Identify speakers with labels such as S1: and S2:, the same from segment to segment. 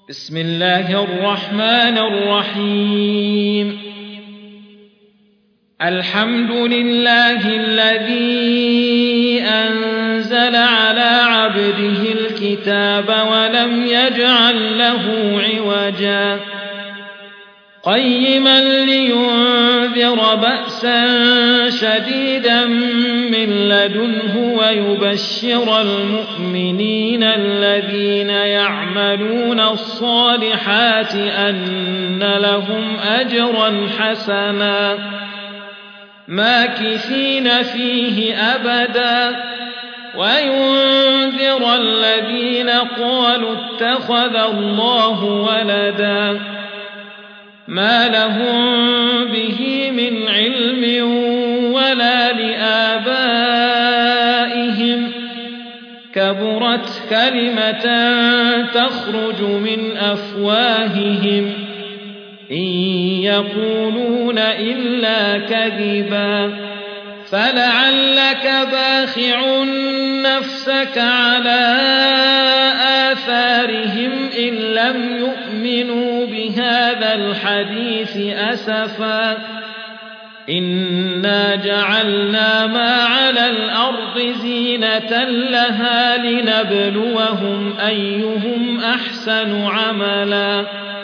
S1: بسم الله الرحمن الرحيم الحمد لله الذي أنزل على عبده الكتاب ولم يجعل له عوجا قيما لينذر بأسا شديدا من لدنه ويبشر المؤمنين الذين يعملون الصالحات أن لهم أجرا حسنا ماكثين فيه أبدا وينذر الذين قالوا اتخذ الله ولدا ما لهم به من علم ولا لآبائهم كبرت كلمة تخرج من أفواههم إن يقولون إلا كذبا فلعلك باخع نفسك على آثارهم إن لم يؤمنوا بهذا الحديث أسفا إنا جعلنا ما على الأرض زينة لها لنبلوهم أيهم أحسن عملا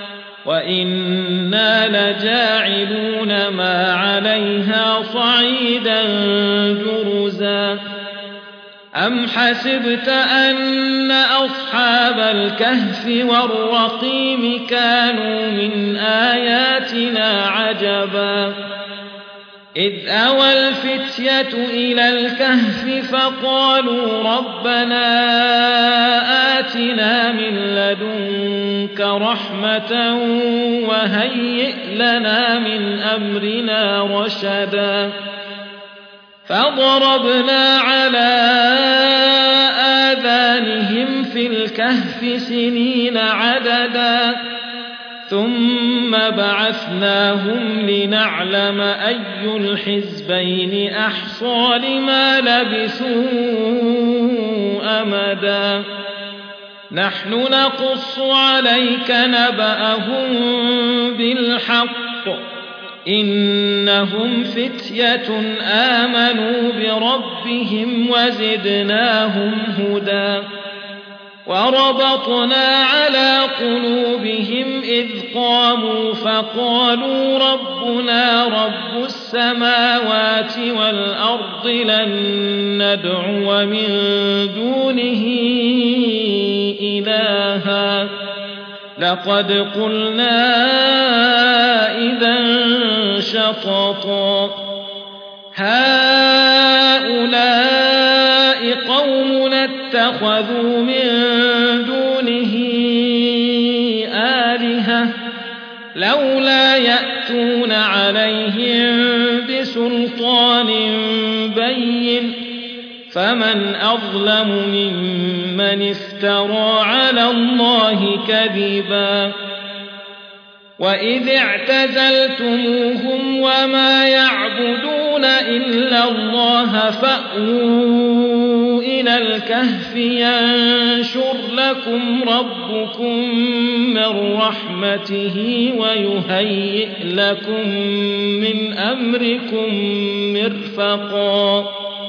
S1: وإنا لجاعلون ما عليها صعيدا جرزا أم حسبت أن أصحاب الكهف والرقيم كانوا من آياتنا عجبا إذ أوى الفتية إلى الكهف فقالوا ربنا آتنا من لدنك رحمة وهيئ لنا من أمرنا رشدا فضربنا على آذانهم في الكهف سنين عددا ثم بعثناهم لنعلم أي الحزبين أحصى لما لبثوا أمدا نحن نقص عليك نبأهم بالحق إنهم فتية آمنوا بربهم وزدناهم هدى وربطنا على قلوبهم إذ قاموا فقالوا ربنا رب السماوات والأرض لن ندعو من دونه إلها لقد قلنا إذا شططا هؤلاء قومنا اتخذوا من دونه آلهة لولا يأتون عليهم بسلطان بين فمن أظلم ممن افترى على الله كذبا وإذ اعتزلتموهم وما يعبدون إلا الله فأووا إلى الكهف ينشر لكم ربكم من رحمته ويهيئ لكم من أمركم مرفقا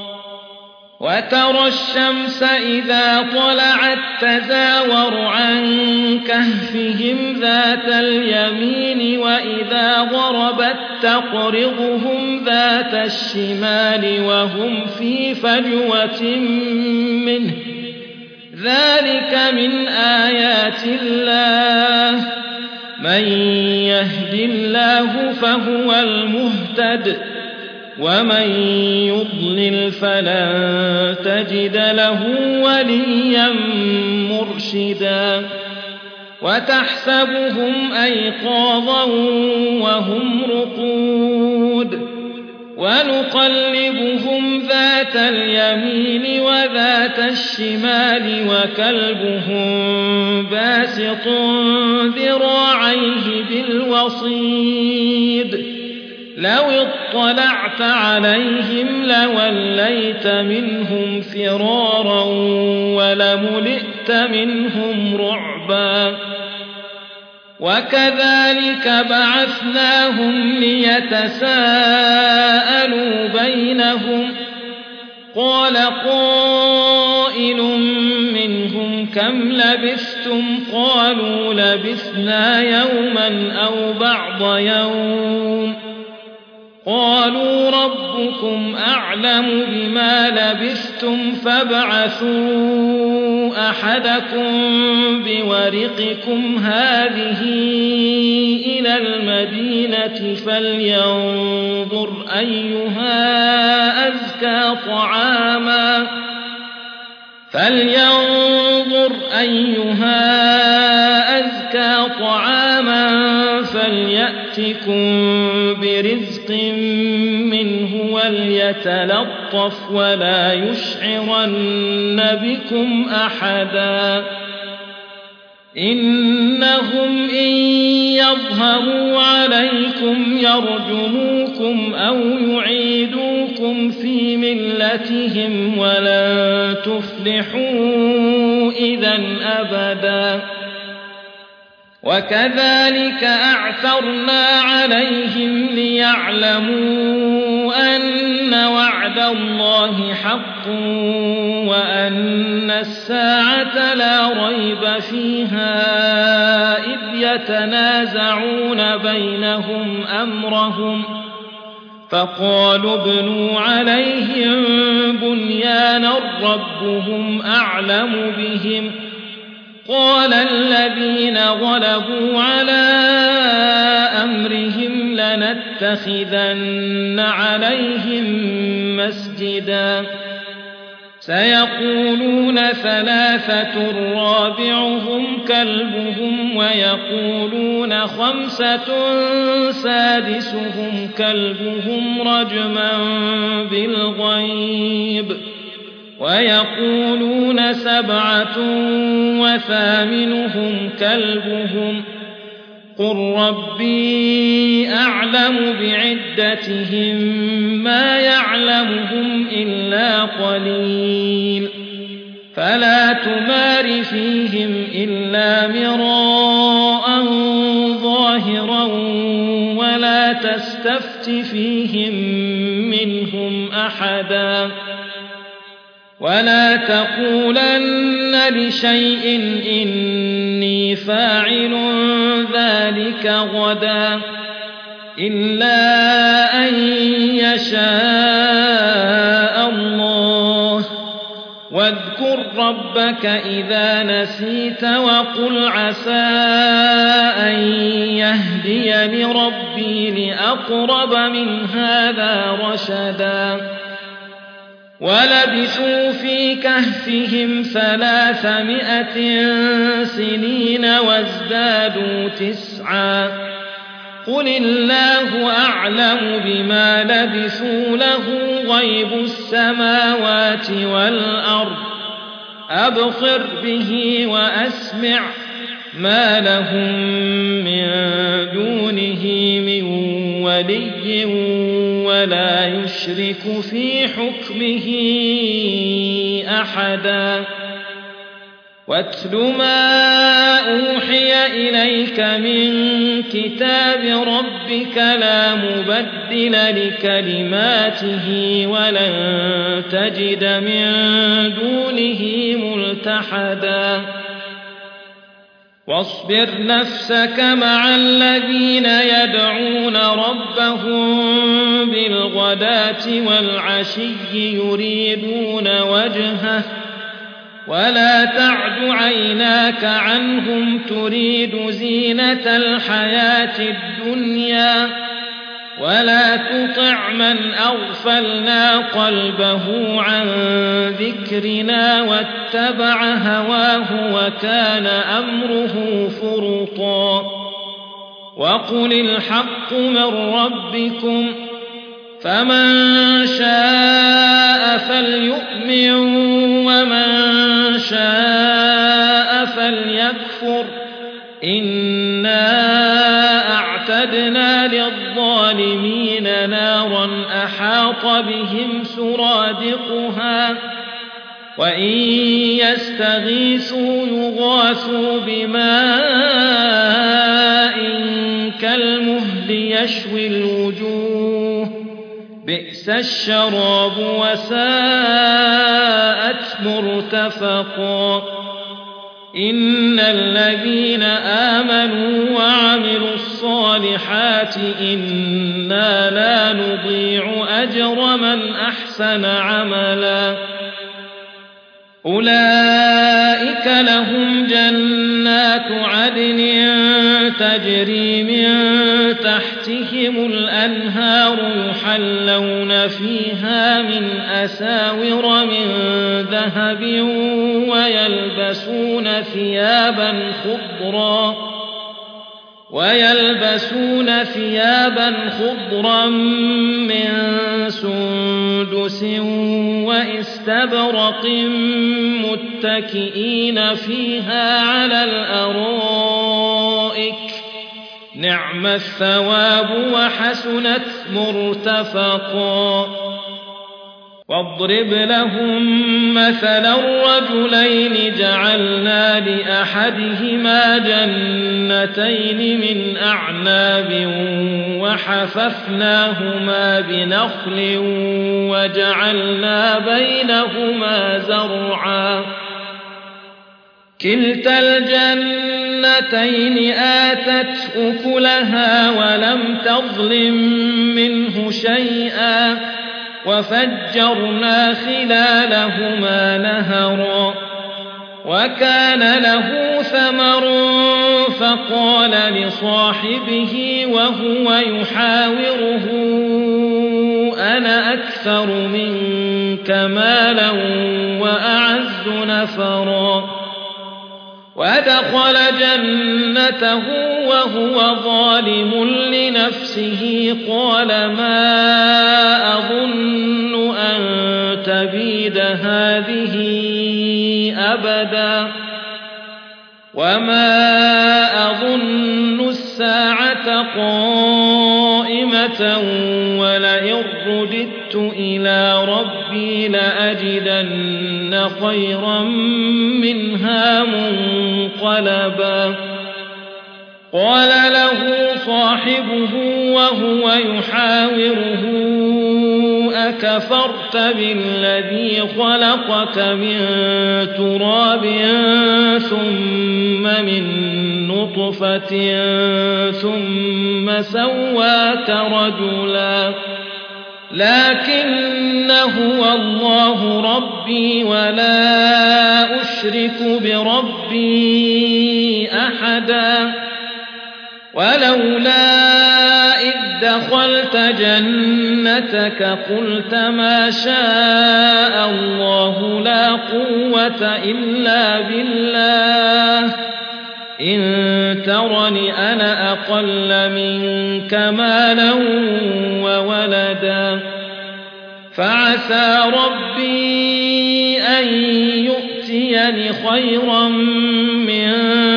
S1: وترى الشمس إذا طلعت تزاور عن كهفهم ذات اليمين وإذا غربت تقرضهم ذات الشمال وهم في فجوة منه ذلك من آيات الله من يهد الله فهو المهتد ومن يضلل فلن تجد له وليا مرشدا وتحسبهم أيقاظا وهم رقود ونقلبهم ذات اليمين وذات الشمال وكلبهم باسط ذراعيه بالوصيد لو اطلعت عليهم لوليت منهم فرارا ولملئت منهم رعبا وكذلك بعثناهم ليتساءلوا بينهم قال قائل منهم كم لبثتم قالوا لبثنا يوما أو بعض يوم قالوا ربكم أعلم بما لبثتم فابعثوا أحدكم بورقكم هذه إلى المدينة فلينظر أيها أزكى طعاما فليأتكم برزق منه وليتلطف ولا يشعرن بكم أحدا إنهم إن يظهروا عليكم يرجموكم أو يعيدوكم في ملتهم ولن تفلحوا إذا أبدا وكذلك أعثرنا عليهم ليعلموا أن وعد الله حق وأن الساعة لا ريب فيها إذ يتنازعون بينهم أمرهم فقالوا ابنوا عليهم بنيانا ربهم أعلم بهم قال الذين غلبوا على أمرهم لنتخذن عليهم مسجدا سيقولون ثلاثة رابعهم كلبهم ويقولون خمسة سادسهم كلبهم رجما بالغيب ويقولون سبعة وثامنهم كلبهم قل ربي أعلم بعدتهم ما يعلمهم إلا قليل فلا تمار فيهم إلا مراء ظاهرا ولا تستفت فيهم منهم أحدا ولا تقولن لشيء إني فاعل ذلك غدا إلا أن يشاء الله واذكر ربك إذا نسيت وقل عسى أن يهديني ربي لأقرب من هذا رشدا ولبثوا في كهفهم 300 سنين وازدادوا 9 قل الله أعلم بما لبثوا له غيب السماوات والأرض أبصر به وأسمع ما لهم من دونه من ولي ولا يشرك في حكمه أحدا واتل ما أوحي إليك من كتاب ربك لا مبدل لكلماته ولن تجد من دونه ملتحدا واصبر نفسك مع الذين يدعون ربهم بالغداة والعشي يريدون وجهه ولا تعد عيناك عنهم تريد زينة الحياة الدنيا ولا تطع من أغفلنا قلبه عن ذكرنا واتبع هواه وكان أمره فرطا وقل الحق من ربكم فمن شاء فليؤمن ومن شاء فليكفر إنا أعتدنا للظالمين نارا أحاط بهم سرادقها وإن يستغيثوا يغاثوا بماء يشوي الوجوه بئس الشراب وساءت مرتفقا إن الذين آمنوا وعملوا الصالحات إنا لا نضيع أجر من أحسن عملا أولئك لهم جنات عدن تجري من تحتهم الأنهار يحلون فيها من أساور من ذهب ويلبسون ثيابا خضرا من سندس واستبرق متكئين فيها على الأرائك نعم الثواب وحسنت مرتفقا واضرب لهم مثلا الرجلين جعلنا لأحدهما جنتين من أعناب وحففناهما بنخل وجعلنا بينهما زرعا كلتا الجنتين آتت أكلها ولم تظلم منه شيئا وفجرنا خلالهما نهرا وكان له ثمر فقال لصاحبه وهو يحاوره أنا أكثر منك مالا وأعز نفرا ودخل جنته وهو ظالم لنفسه قال ما أظن أن تبيد هذه أبدا وما أظن الساعة قائمة ولئن رددت إلى ربي لأجدن خيرا منها منقلبا قال له صاحبه وهو يحاوره أكفرت بالذي خلقك من تراب ثم من نطفة ثم سواك رجلا لكن هو الله ربي ولا أشرك بربي أحدا ولولا إذ دخلت جنتك قلت ما شاء الله لا قوة إلا بالله إن ترني أنا أقل منك مالا وولدا فعسى ربي أن يؤتيني خيرا من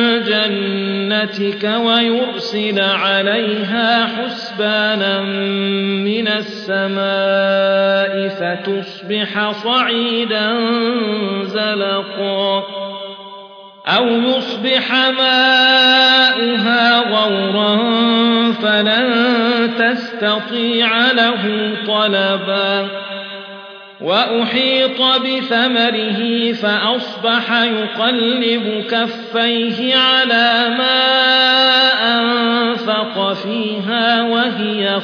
S1: جنتك ويرسل عليها حسبانا من السماء فتصبح صعيدا زلقا أو يصبح ماؤها غورا فلن تستطيع له طلبا وأحيط بثمره فأصبح يقلب كفيه على ما أنفق فيها وهي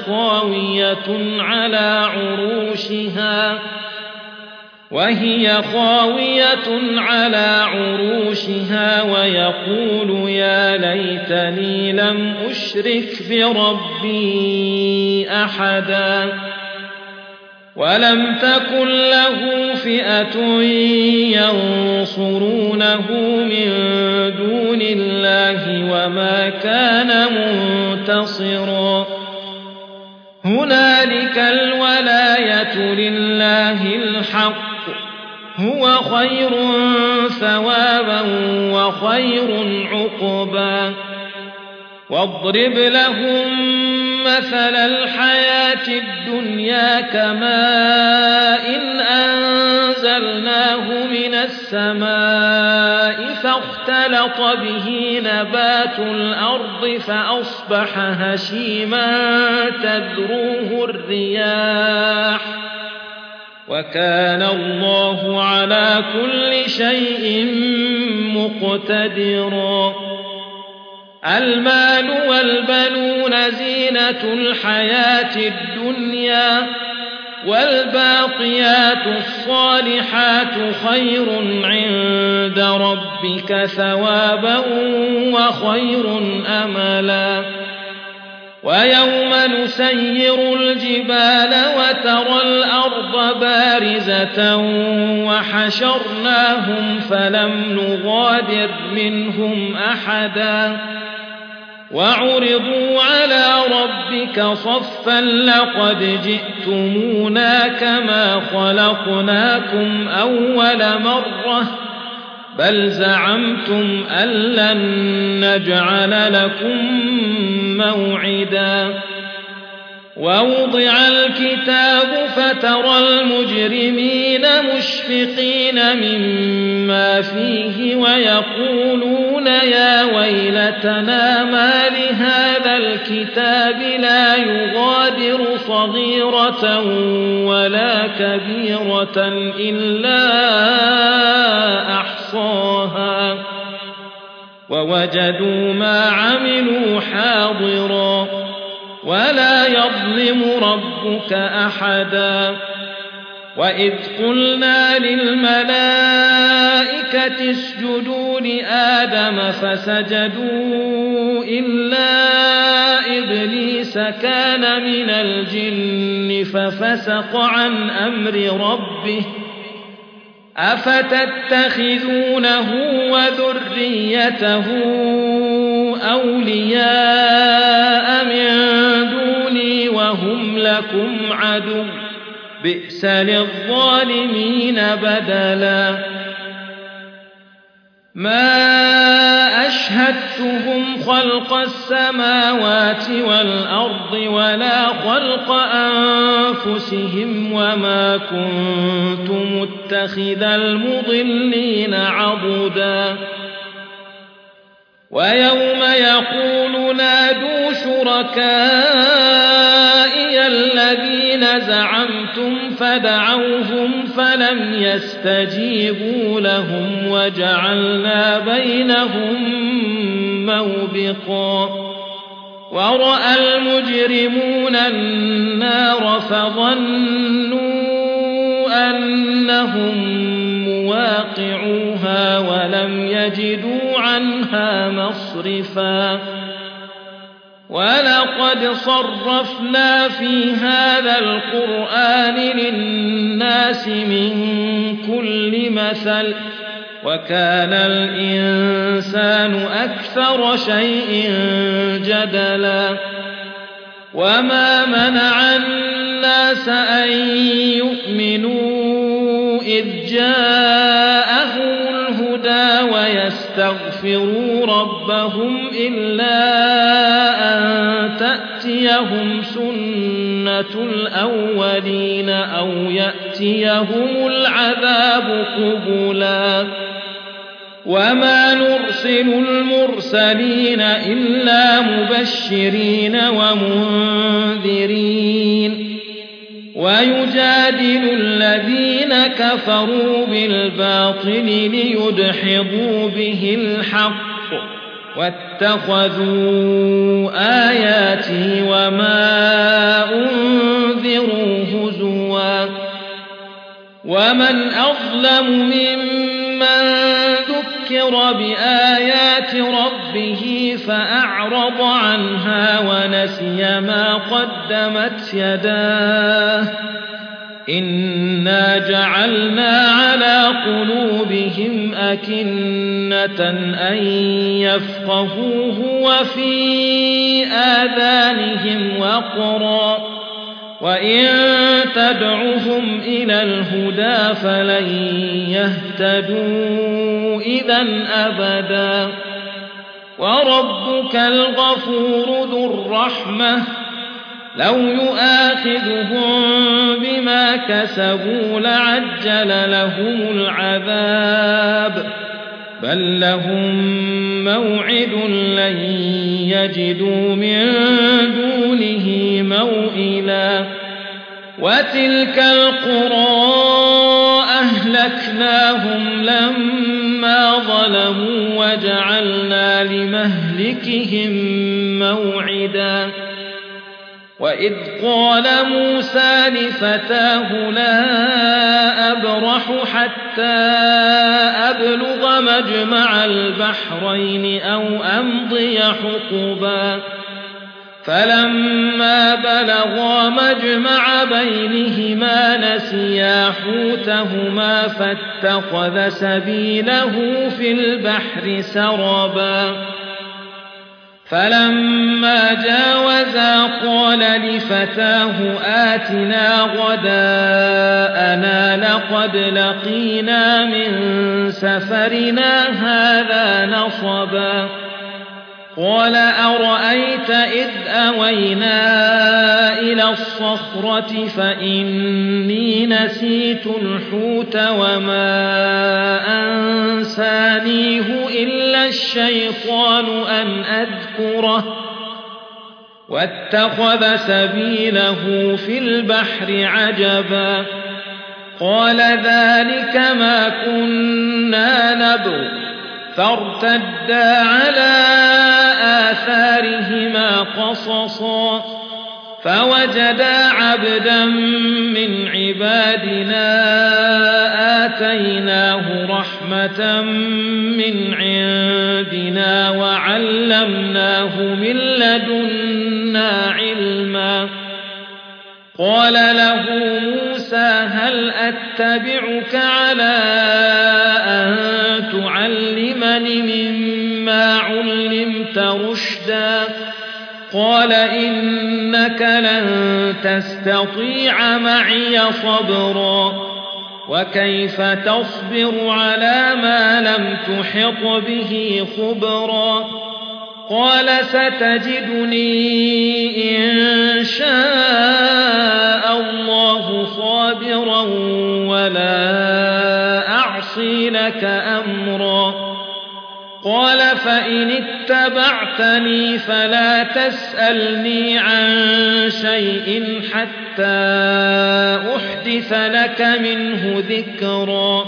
S1: خاوية على عروشها ويقول يا ليتني لم أشرك بربي أحدا ولم تكن له فئة ينصرونه من دون الله وما كان منتصرا هنالك الولاية لله الحق هو خير ثوابا وخير عقبا واضرب لهم مثل الحياة الدنيا كماء إن أنزلناه من السماء فاختلط به نبات الأرض فأصبح هشيما تذروه الرياح وكان الله على كل شيء مقتدرا المال والبنون زينة الحياة الدنيا والباقيات الصالحات خير عند ربك ثوابا وخير أملا ويوم نسير الجبال وترى الأرض بارزة وحشرناهم فلم نغادر منهم أحدا وعرضوا على ربك صفا لقد جئتمونا كما خلقناكم أول مرة بل زعمتم أن لن نجعل لكم موعدا ووضع الكتاب فترى المجرمين مشفقين مما فيه ويقولون يا ويلتنا ما لهذا الكتاب لا يغادر صغيرة ولا كبيرة إلا أحصاها ووجدوا ما عملوا حاضرا ولا يظلم ربك أحدا وإذ قلنا للملائكة اسجدوا لآدم فسجدوا إلا إبليس كان من الجن ففسق عن أمر ربه أفتتخذونه وذريته أولياء من دوني وهم لكم عدو بئس للظالمين بدلا ما أشهدتهم خلق السماوات والأرض ولا خلق أنفسهم وما كنت متخذ المضلين عضدا ويوم يقول نادوا شركائي الذين زعمتم فدعوهم فلم يستجيبوا لهم وجعلنا بينهم موبقا ورأى المجرمون النار فظنوا أنهم مواقعوها ولم يجدوا عنها مصرفا ولقد صرفنا في هذا القرآن للناس من كل مثل وكان الإنسان أكثر شيء جدلا وما منع الناس أن يؤمنوا إذ جاءهم الهدى ويستغفروا ربهم إلا أن تأتيهم سنة الأولين أو يأتيهم العذاب قبلا وما نرسل المرسلين إلا مبشرين ومنذرين ويجادل الذين كفروا بالباطل ليدحضوا به الحق واتخذوا آياتي وما أنذروا هزوا ومن أظلم ممن ذكر بآيات ربه فأعرض عنها ونسي ما قدمت يداه إنا جعلنا على قلوبهم أكنة أن يفقهوه وفي آذانهم وقرا وإن تدعهم إلى الهدى فلن يهتدوا إذا أبدا وربك الغفور ذو الرحمة لو يؤاخذهم بما كسبوا لعجل لهم العذاب بل لهم موعد لن يجدوا من دونه موئلا وتلك القرى أهلكناهم لما ظلموا وجعلنا لمهلكهم موعدا وإذ قال موسى لفتاه لا أبرح حتى أبلغ مجمع البحرين أو أمضي حقبا فلما بلغا مجمع بينهما نسيا حوتهما فاتخذ سبيله في البحر سربا فلما جاوزا قال لفتاه آتنا غداءنا لقد لقينا من سفرنا هذا نصبا قال أرأيت إذ أوينا إلى الصخرة فإني نسيت الحوت وما أنسانيه إلا الشيطان أن أذكره واتخذ سبيله في البحر عجبا قال ذلك ما كنا نبغ فارتدا على آثارهما قصصا فوجدا عبدا من عبادنا آتيناه رحمة من عندنا وعلمناه من لدنا علما قال له موسى هل أتبعك على أن تعلمني مما علمت رشدا قال إنك لن تستطيع معي صبرا وكيف تصبر على ما لم تحط به خبرا قال ستجدني إن شاء الله صابرا ولا أعصي لك أمرا قال فإن اتبعتني فلا تسألني عن شيء حتى أحدث لك منه ذكرا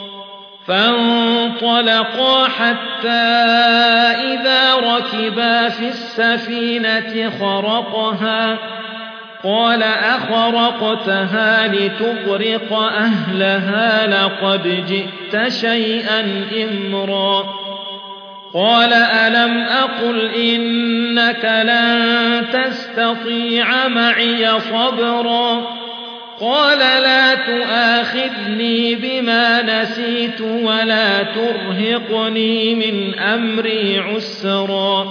S1: فانطلقا حتى إذا ركبا في السفينة خرقها قال أخرقتها لتغرق أهلها لقد جئت شيئا إمرا قال ألم أقل إنك لن تستطيع معي صبرا قال لا تؤاخذني بما نسيت ولا ترهقني من أمري عسرا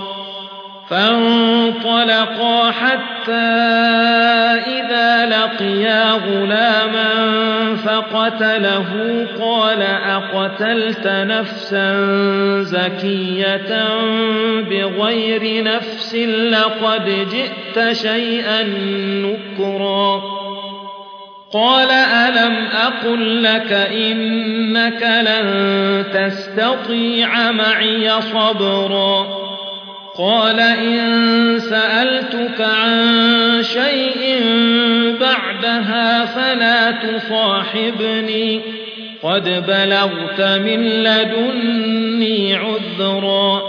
S1: فانطلقا حتى إذا لقيا غلاما فقتله قال أقتلت نفسا زكية بغير نفس لقد جئت شيئا نكرا قال ألم أقل لك إنك لن تستطيع معي صبرا قال إن سألتك عن شيء بعدها فلا تصاحبني قد بلغت من لدني عذرا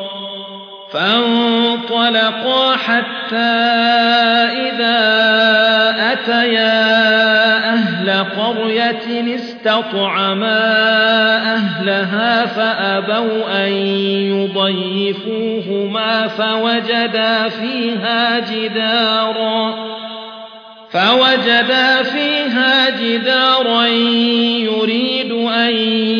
S1: فانطلقا حتى إذا أتيا أهل قرية استطعما أهلها فأبوا أن يضيفوهما فوجدا فيها جدارا يريد أن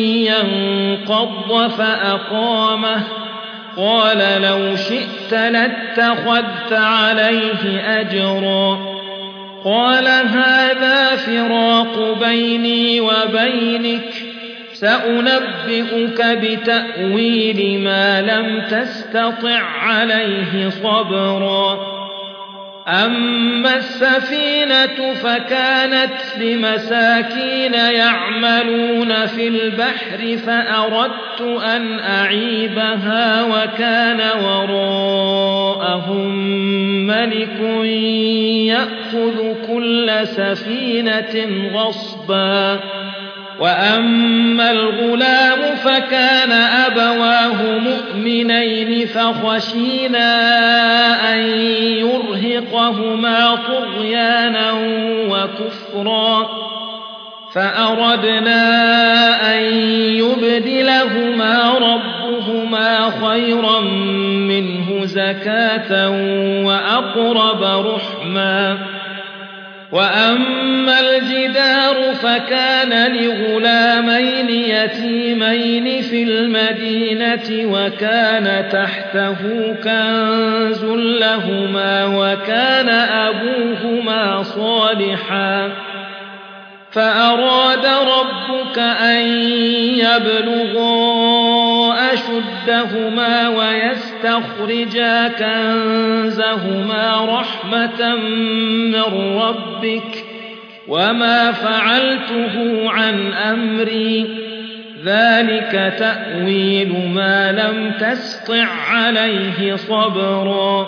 S1: ينقض فأقامه قال لو شئت لاتخذت عليه أجرا قال هذا فراق بيني وبينك سأنبئك بتأويل ما لم تستطع عليه صبرا أما السفينة فكانت لمساكين يعملون في البحر فأردت أن أعيبها وكان وراءهم ملك يأخذ كل سفينة غصبا وأما الغلام فكان أبواه مؤمنين فخشينا أن يرهقهما طغيانا وكفرا فأردنا أن يبدلهما ربهما خيرا منه زكاة وأقرب رحما وأما الجدار فكان لغلامين يتيمين في المدينة وكان تحته كنز لهما وكان أبوهما صالحا فأراد ربك أن يبلغا أشدهما ويستخرجا كنزهما رحمة من ربك وما فعلته عن أمري ذلك تأويل ما لم تسطع عليه صبرا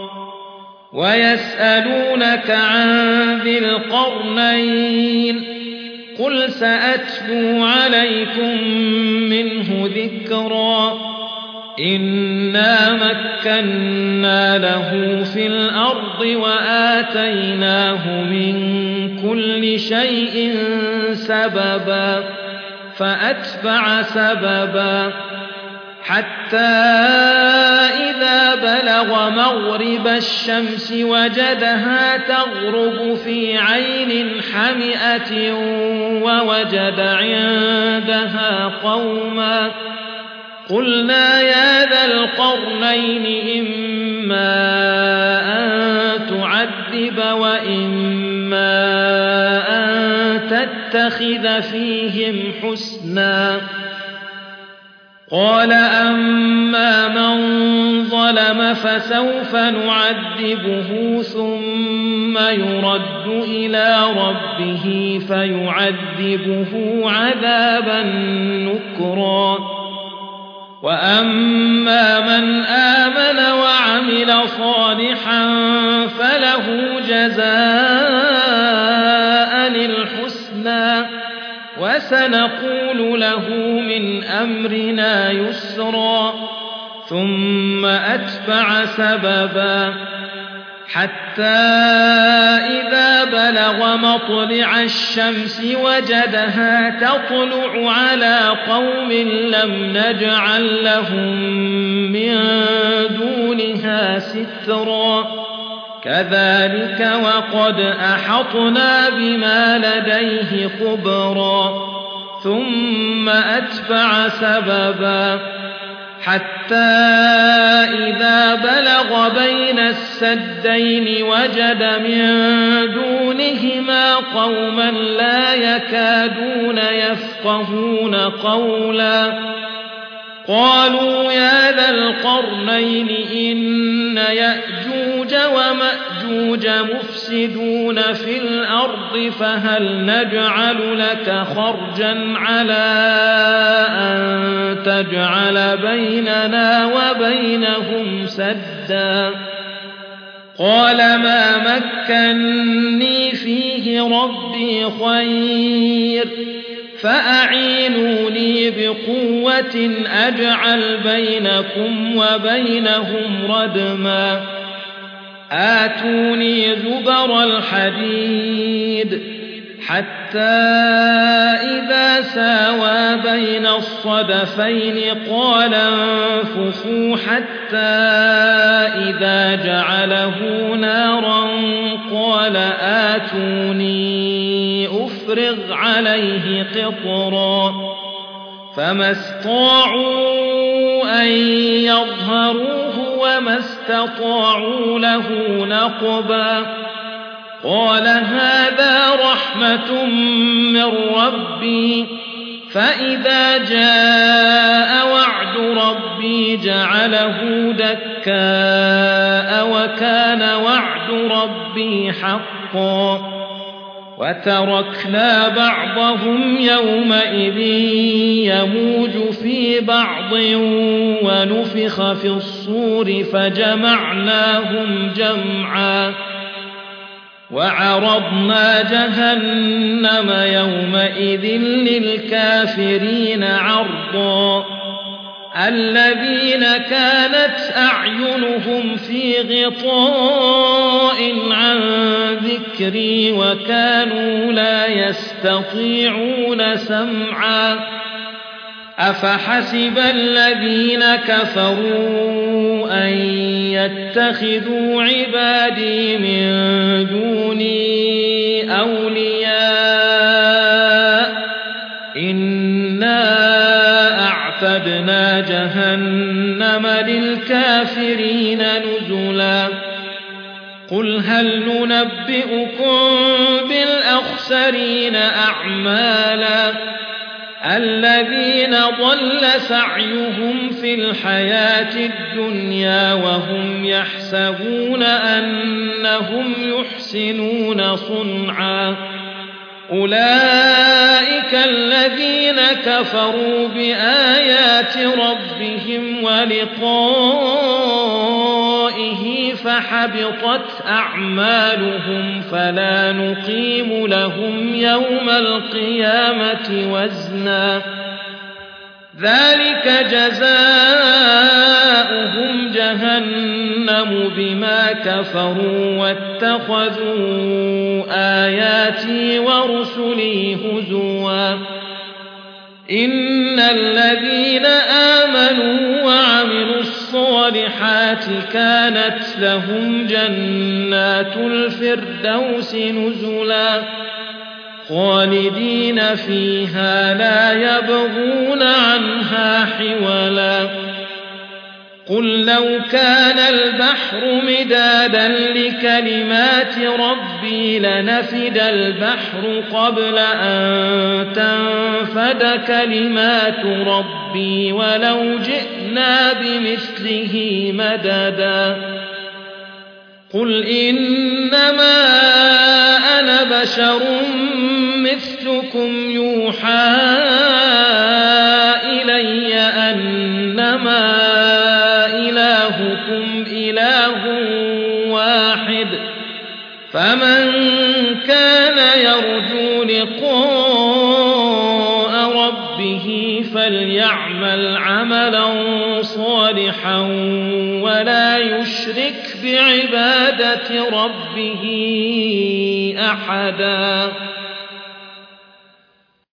S1: ويسألونك عن ذي القرنين قل سأتلو عليكم منه ذكرا إنا مكنا له في الأرض وآتيناه من كل شيء سببا فأتبع سببا حتى إذا بلغ مغرب الشمس وجدها تغرب في عين حمئة ووجد عندها قوما قلنا يا ذا القرنين إما أن تعذب وإما أن تتخذ فيهم حسنا قال أما من ظلم فسوف نعذبه ثم يرد إلى ربه فيعذبه عذابا نكرا وأما من آمن وعمل صالحا فله جزاء الحسنى وسنقول له من أمرنا يسرا ثم أتبع سببا حتى إذا بلغ مطلع الشمس وجدها تطلع على قوم لم نجعل لهم من دونها سترا كذلك وقد أحطنا بما لديه خبرا ثم أتبع سببا حتى إذا بلغ بين السدين وجد من دونهما قوما لا يكادون يفقهون قولا قالوا يا ذا القرنين إن يأجوج ومأجوج مفسدون في الأرض فهل نجعل لك خرجا على أن تجعل بيننا وبينهم سدا قال ما مكني فيه ربي خير فأعينوني بقوة أجعل بينكم وبينهم ردما آتوني زبر الحديد حتى إذا ساوى بين الصدفين قال انفخوا حتى إذا جعله نارا قال آتوني أفرغ عليه قطرا فما استطاعوا أن يظهروه وما استطاعوا له نقبا قال هذا رحمة من ربي فإذا جاء وعد ربي جعله دكاء وكان وعد وعد ربي حقا وتركنا بعضهم يومئذ يموج في بعض ونفخ في الصور فجمعناهم جمعا وعرضنا جهنم يومئذ للكافرين عرضا الذين كانت أعينهم في غطاء عن ذكري وكانوا لا يستطيعون سمعا أفحسب الذين كفروا أن يتخذوا عبادي من دوني أولياء إنا أعتدنا جهنم للكافرين نزلا قل هل ننبئكم بالأخسرين أعمالا الذين ضل سعيهم في الحياة الدنيا وهم يحسبون أنهم يحسنون صنعا أولئك الذين كفروا بآيات ربهم ولقائه فحبطت أعمالهم فلا نقيم لهم يوم القيامة وزنا ذلك جزاؤهم جهنم بما كفروا واتخذوا آياتي ورسلي هزوا إن الذين آمنوا وعملوا الصالحات كانت لهم جنات الفردوس نزلا خالدين فيها لا يبغون عنها حولا قل لو كان البحر مدادا لكلمات ربي لنفد البحر قبل أن تنفد كلمات ربي ولو جئنا بمثله مددا قل إنما أنا بشر مثلكم يوحى إلي أنما إلهكم إله واحد فمن كان يرجو لقاء ربه فليعمل عملا صالحا ولا يشرك بعبادة ربه أحدا